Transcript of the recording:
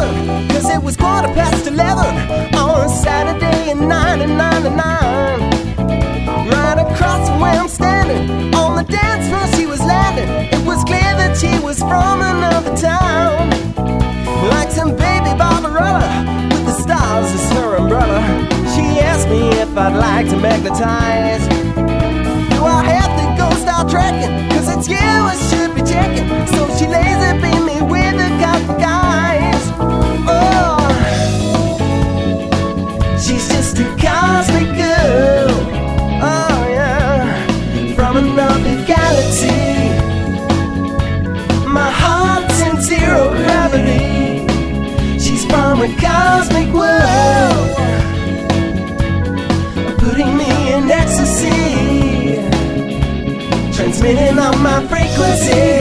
7, 'cause it was 11:15 on a Saturday in 1999. Right across from where I'm standing, on the dance floor she was landing. It was clear that she was from another town, like some baby Barbarella with the stars as her umbrella. She asked me if I'd like to magnetize. Do I have to go start trekking? 'Cause it's you I should be checking. So she laser beamed me with a couple guys. Oh, she's just a cosmic girl. Oh yeah, from another galaxy. My heart's in zero gravity. She's from a cosmic world, putting me in ecstasy, transmitting on my frequency.